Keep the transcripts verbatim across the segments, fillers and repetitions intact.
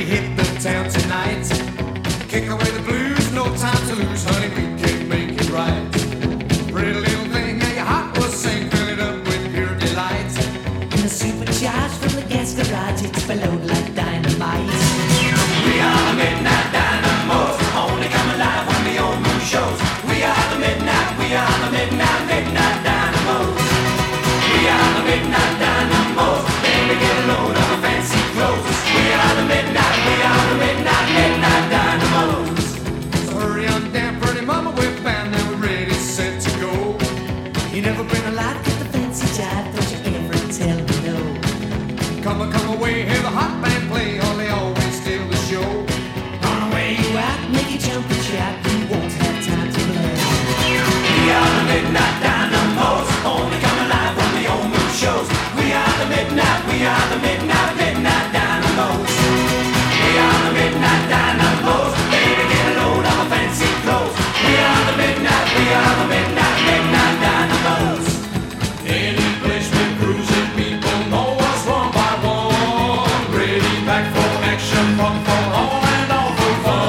we hit the town tonight. Kick away the blues, no time to lose, honey, we can make it right. Pretty little thing, now your heart will sing, fill it up with pure delight. In the supercharged from the gas garage, it's explode like dynamite. We are the Midnight Dynamos, only come alive when the old moon shows. We are the midnight, we are the midnight, midnight Dynamos. We are the Midnight Dynamos, baby get a load of our fancy clothes. We are the midnight, we are the midnight, midnight Dynamos. So hurry on down, pretty mama, we're bound, now we're ready, set to go. You never been alive, get the fancy jive, don't you ever tell me no. Come on, come away, hear the hot band play, or they always steal the show. On the way you out, make you jump and shout, you won't have time to play. We are the Midnight Dynamos, only come alive when the old moon shows. We are the midnight, we are the midnight, midnight Dynamos. We are the Midnight Dynamos, baby get a load of our fancy clothes. We are the midnight, we are the midnight, midnight Dynamos. Any place we're cruising, people know us one by one. Ready back for action, fun for all and all for fun.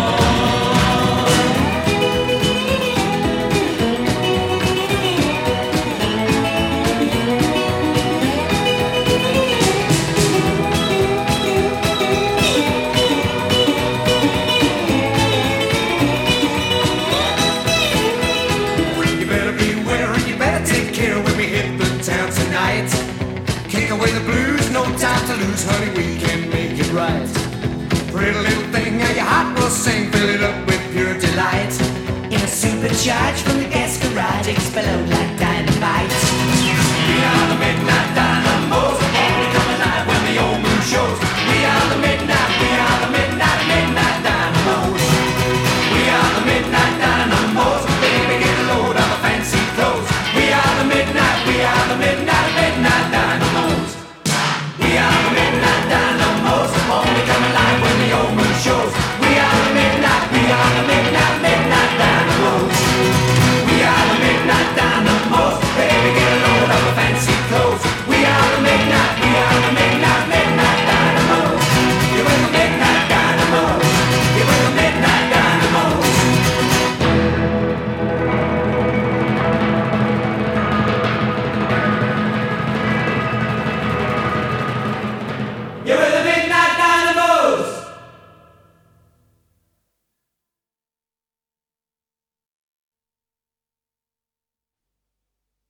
You better beware and you better take care when we hit the town tonight. Kick away the blues, no time to lose, honey, we can make it right. Pretty little thing, now your heart will sing, fill it up with pure delight. In a supercharged from the gas garage, explode like